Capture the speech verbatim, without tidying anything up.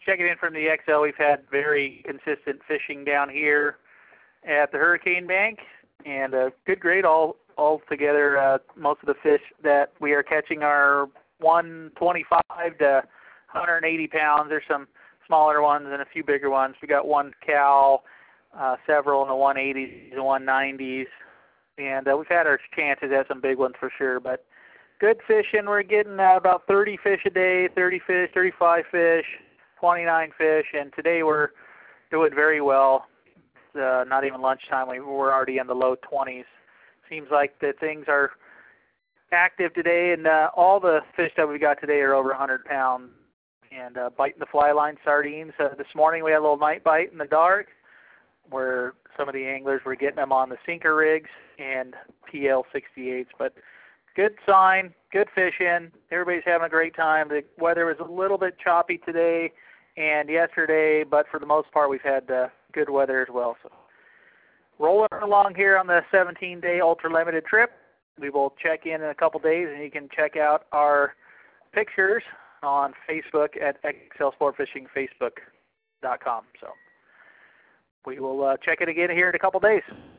checking in from the X L. We've had very consistent fishing down here at the Hurricane Bank, and a good grade all all together. Uh, most of the fish that we are catching are one twenty-five to one eighty pounds. There's some smaller ones and a few bigger ones. We got one cow, uh, several in the one eighties and one nineties, and uh, we've had our chances at some big ones for sure. But good fishing. We're getting uh, about thirty fish a day, thirty fish, thirty-five fish, twenty-nine fish, and today we're doing very well. Uh, not even lunchtime. We, we're already in the low twenties. Seems like that things are active today, and uh, all the fish that we got today are over one hundred pounds. And uh, biting the fly line sardines. Uh, this morning we had a little night bite in the dark where some of the anglers were getting them on the sinker rigs and P L sixty-eights. But good sign, good fishing. Everybody's having a great time. The weather was a little bit choppy today and yesterday, but for the most part we've had uh, good weather as well. So rolling along here on the seventeen-day ultra-limited trip. We will check in in a couple days, and you can check out our pictures on Facebook at X L Sport Fishing Facebook dot com. So we will uh, check it again here in a couple days.